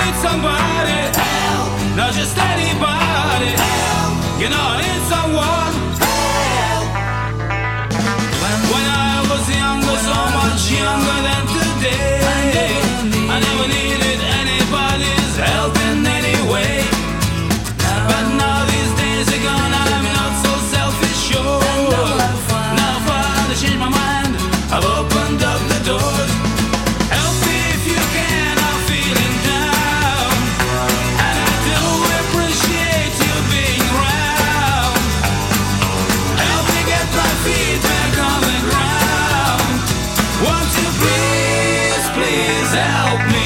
need somebody help, not just anybody help. You know I need someone help. When I was younger, so much younger than today, I never needed anybody's help in any way. But now these days are gone, I'm not so selfish, sure. Now I've found to change my mind, I've opened up the doors. Help me if you can, I'm feeling down, and I do appreciate you being around. Help me get my feet back on the ground. Won't you please, please help me?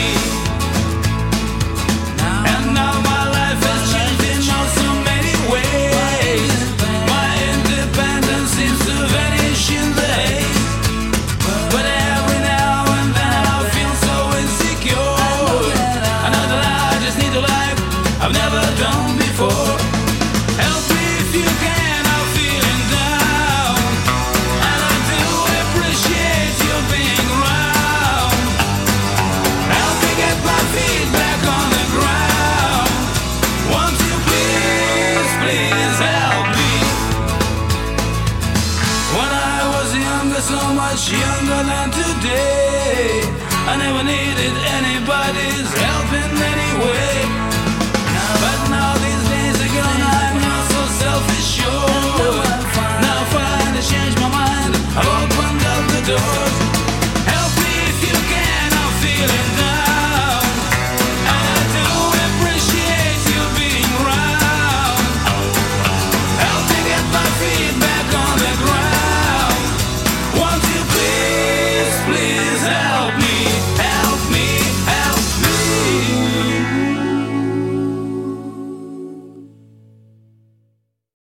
And now my life has changed in so many ways. My independence seems to vanish in the haze. But every now and then I feel so insecure. I know that I just need a life I've never done before. Help me if you can, I'm feeling down, and I do appreciate you being around. Help me get my feet back on the ground. Won't you please, please help me? When I was younger, so much younger than today, I never needed anybody's help in